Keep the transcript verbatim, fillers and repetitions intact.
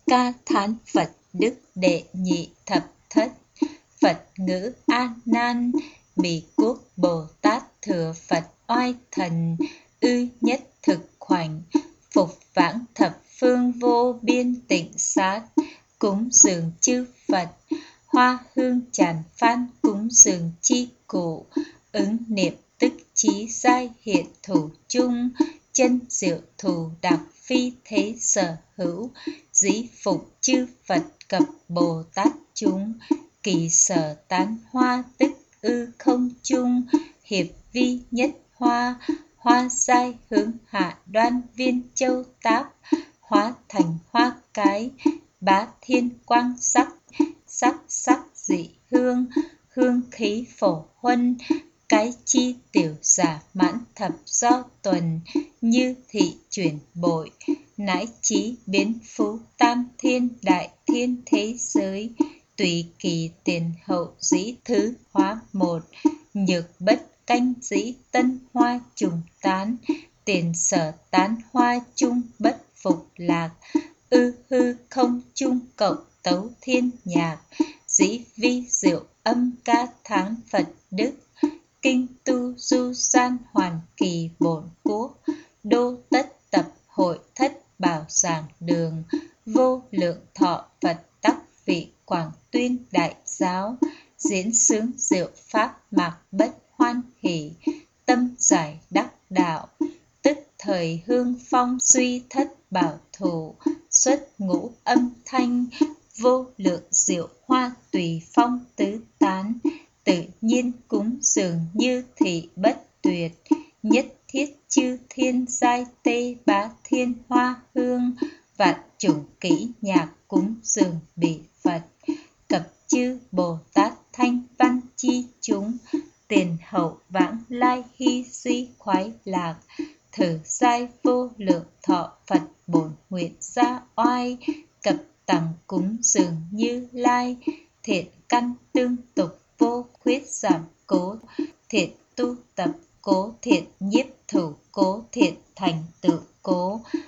Ca thán Phật đức đệ nhị thập thất. Phật ngữ A Nan, Bỉ quốc Bồ Tát thừa Phật oai thần, ư nhất thực khoảnh, phục vãng thập phương vô biên tịnh sát, cúng dường chư Phật, hoa hương tràn phan cúng dường chi cụ, ứng niệm tức chí giai hiện thủ chung, chân diệu thù đặc phi thế sở hữu, dĩ phục chư Phật cập Bồ Tát chúng, kỳ sở tán hoa tức ư không chung, hiệp vi nhất hoa, hoa giai hướng hạ đoan viên châu táp, hóa thành hoa cái, bá thiên quang sắc, sắc sắc dị hương, hương khí phổ huân, cái chi tiểu giả mãn thập do tuần, như thị chuyển bội, nãi trí biến phú tam thiên đại thiên thế giới, tùy kỳ tiền hậu dĩ thứ hóa một, nhược bất canh dĩ tân hoa trùng tán, tiền sở tán hoa chung bất phục lạc, ư hư không chung cộng tấu thiên nhạc, dĩ vi diệu âm ca tháng Phật đức, kinh tu du san hoàn kỳ bổn quốc, đô tất tập hội thất bảo giảng đường, vô lượng thọ Phật tắc vị quảng tuyên đại giáo, diễn xướng diệu pháp mạc bất hoan hỷ, tâm giải đắc đạo, tức thời hương phong suy thất bảo thủ, xuất ngũ âm thanh, vô lượng diệu hoa tùy phong tứ tán, tự nhiên cúng dường như thị bất tuyệt, nhất thiết chư thiên giai tê bá thiên hoa hương, vạn chủng kỹ nhạc cúng dường bỉ Phật, cập chư Bồ Tát thanh văn chi chúng, tiền hậu vãng lai hy suy khoái lạc, thử giai vô lượng thọ Phật bổn nguyện gia oai, cập tằng cúng dường Như Lai, thiện căn tương tục vô khuyết giảm cố, thiện tu tập cố, thiện nhiếp thủ cố, thiện thành tựu cố,